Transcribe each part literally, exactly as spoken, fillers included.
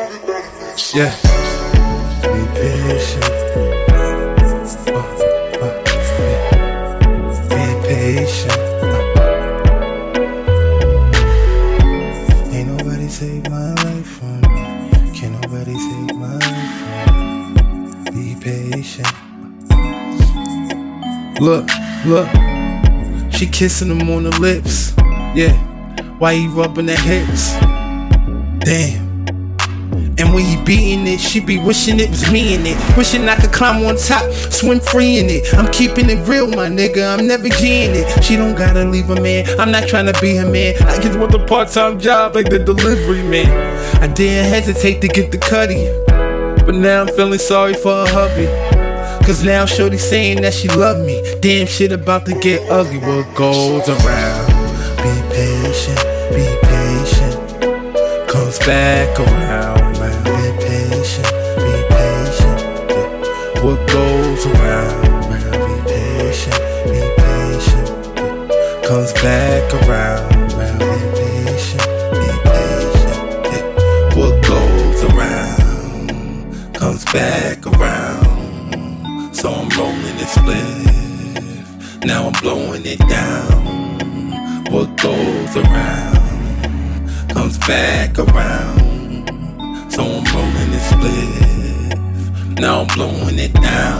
Yeah. Be patient. Uh, uh, yeah. Be patient. Uh. Ain't nobody take my life from me. Can't nobody take my life from me. Be patient. Look, look. She kissing him on the lips. Yeah. Why he rubbing her hips? Damn. And when he beating it, she be wishing it was me in it. Wishing I could climb on top, swim free in it. I'm keeping it real, my nigga, I'm never getting it. She don't gotta leave a man, I'm not trying to be her man. I just want a part-time job like the delivery man. I didn't hesitate to get the cutty, but now I'm feeling sorry for her hubby. Cause now shorty saying that she love me. Damn, shit about to get ugly. What goes around, be patient, be patient, comes back around. Be patient, be patient, yeah. What goes around, man, be patient, be patient, yeah. Comes back around, man, be patient, be patient, yeah. What goes around, comes back around. So I'm rolling this spliff, now I'm blowing it down. What goes around, comes back around. So I'm rolling this spliff, now I'm blowing it down.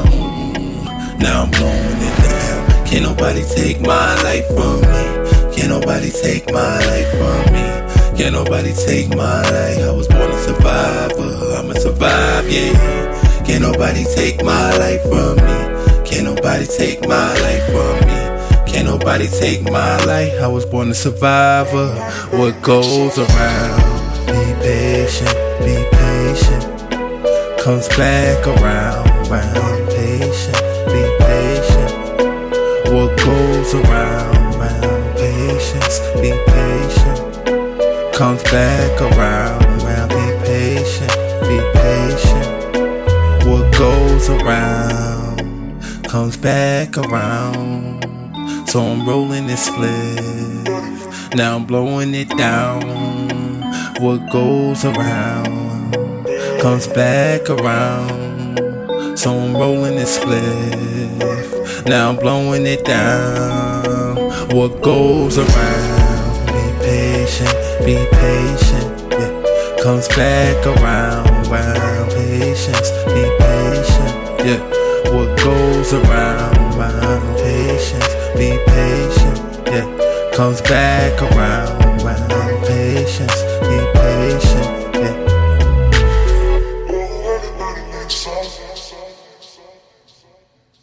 Now I'm blowing it down. Can't nobody take my life from me. Can't nobody take my life from me. Can't nobody take my life. I was born a survivor, I'ma survive, yeah. Can't nobody take my life from me. Can't nobody take my life from me. Can't nobody take my life. I was born a survivor. What goes around, be patient, be patient, comes back around, round. Patient, be patient. What goes around, round. Patience, be patient, comes back around, round. Be patient, be patient. What goes around, comes back around. So I'm rolling this spliff, now I'm blowing it down. What goes around, comes back around. So I'm rolling this spliff, now I'm blowing it down. What goes around, be patient, be patient, yeah. Comes back around, round. Patience, be patient, yeah. What goes around, round. Patience, be patient, yeah. Comes back around, round. Patience, be patient, yeah.